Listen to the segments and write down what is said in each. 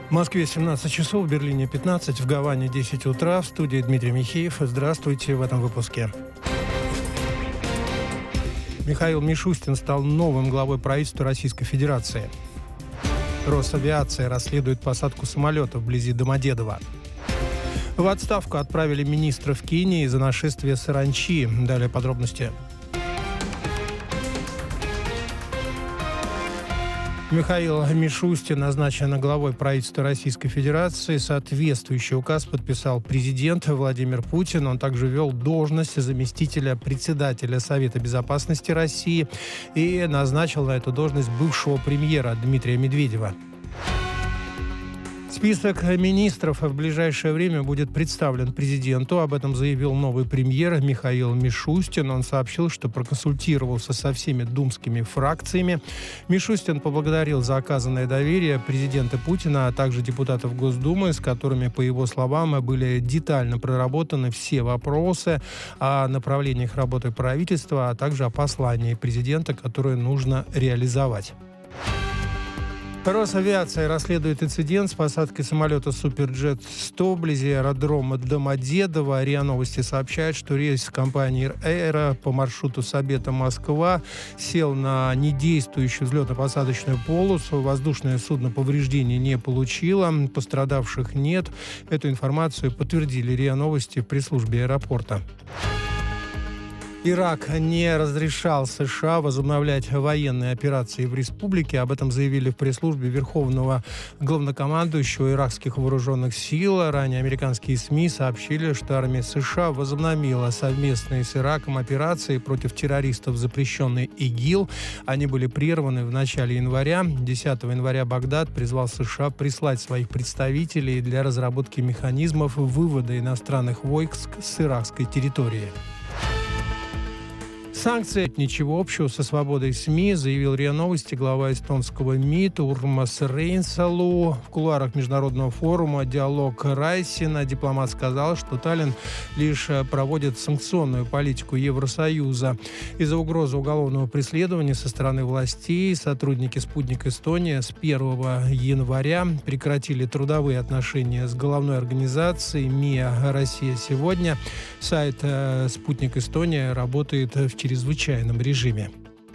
В Москве 17 часов, в Берлине 15, в Гаване 10 утра. В студии Дмитрий Михеев. Здравствуйте в этом выпуске. Михаил Мишустин стал новым главой правительства Российской Федерации. Росавиация расследует посадку самолета вблизи Домодедово. В отставку отправили министра в Кении из-за нашествия саранчи. Далее подробности. Михаил Мишустин назначен главой правительства Российской Федерации. Соответствующий указ подписал президент Владимир Путин. Он также ввел должность заместителя председателя Совета безопасности России и назначил на эту должность бывшего премьера Дмитрия Медведева. Список министров в ближайшее время будет представлен президенту. Об этом заявил новый премьер Михаил Мишустин. Он сообщил, что проконсультировался со всеми думскими фракциями. Мишустин поблагодарил за оказанное доверие президента Путина, а также депутатов Госдумы, с которыми, по его словам, были детально проработаны все вопросы о направлениях работы правительства, а также о послании президента, которое нужно реализовать. Росавиация расследует инцидент с посадкой самолета «Суперджет-100» вблизи аэродрома Домодедово. РИА Новости сообщает, что рейс компании «Эйра» по маршруту Сабета-Москва сел на недействующую взлетно-посадочную полосу. Воздушное судно повреждений не получило, пострадавших нет. Эту информацию подтвердили РИА Новости в пресс-службе аэропорта. Ирак не разрешал США возобновлять военные операции в республике. Об этом заявили в пресс-службе Верховного главнокомандующего иракских вооруженных сил. Ранее американские СМИ сообщили, что армия США возобновила совместные с Ираком операции против террористов, запрещенной ИГИЛ. Они были прерваны в начале января. 10 января Багдад призвал США прислать своих представителей для разработки механизмов вывода иностранных войск с иракской территории. Санкции ничего общего со свободой СМИ, заявил РИА Новости глава эстонского МИД Урмас Рейнсалу. В кулуарах международного форума «Диалог Райсина» дипломат сказал, что Таллин лишь проводит санкционную политику Евросоюза. Из-за угрозы уголовного преследования со стороны властей сотрудники «Спутник Эстония» с 1 января прекратили трудовые отношения с головной организацией МИА «Россия сегодня». Сайт «Спутник Эстония» работает в чрезвычайном режиме.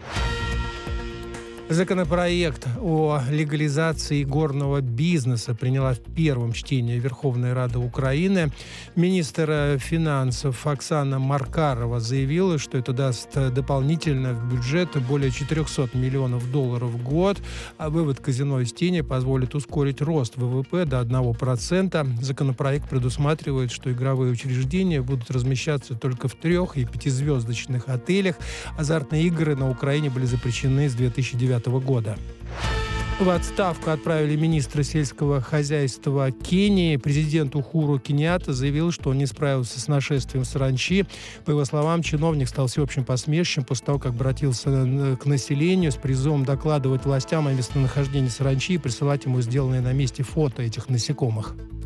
Законопроект о легализации горного бизнеса приняла в первом чтении Верховная Рада Украины. Министр финансов Оксана Маркарова заявила, что это даст дополнительно в бюджет более $400 миллионов в год, а вывод казино из тени позволит ускорить рост ВВП до 1%. Законопроект предусматривает, что игровые учреждения будут размещаться только в 3- и 5-звездочных отелях. Азартные игры на Украине были запрещены с 2009 года. В отставку отправили министра сельского хозяйства Кении. Президент Ухуру Кеньятта заявил, что он не справился с нашествием саранчи. По его словам, чиновник стал всеобщим посмешищем после того, как обратился к населению с призывом докладывать властям о местонахождении саранчи и присылать ему сделанные на месте фото этих насекомых.